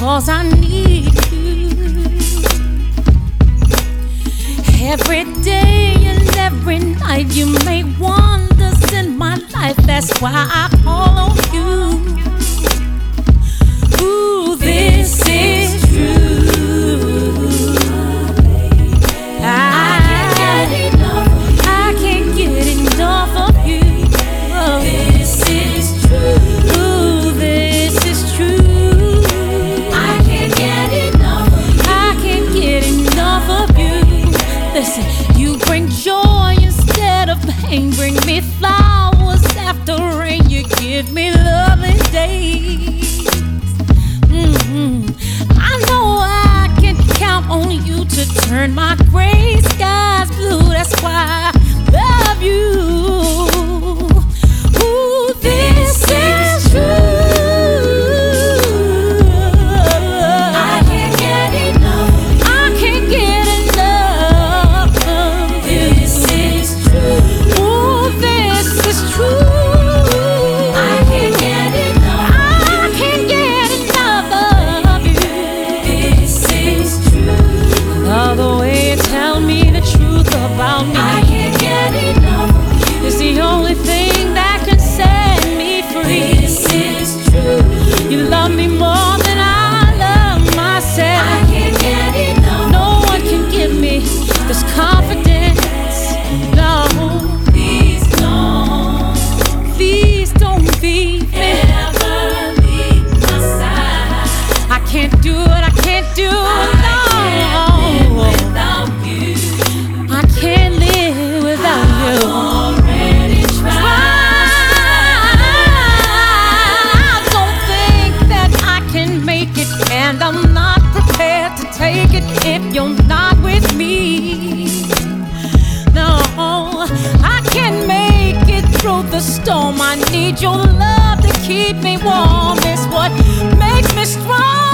'cause I need you every day and every night. You make wonders in my life, that's why I call on you. Ooh, this is true. I can't get enough of you. Oh, this is true. Ooh, this is true. I can't get enough of you. I can't get enough of you. Listen, you bring joy instead of pain. Bring me flowers after rain. You give me lovely days. I know I can count on you to turn my gray skies blue. That's why I love you. Ooh, this is true. I can't get enough. I can't get enough of you. This is true. Ooh, this is true. I can't get enough. I can't get enough of you. This is true. All the way you tell me the truth about me. I can't get enough of you. It's the only thing that can set me free. This is true. You love me more than I love myself. I can't get enough. No one can give me this confidence. No, please don't. Please don't leave me. Ever leave my side. I can't do it. I can't do it. No. I can't live without you. Already tried. I don't think that I can make it, and I'm not prepared to take it if you're not with me. No, I can't make it through the storm. I need your love to keep me warm. It's what makes me strong.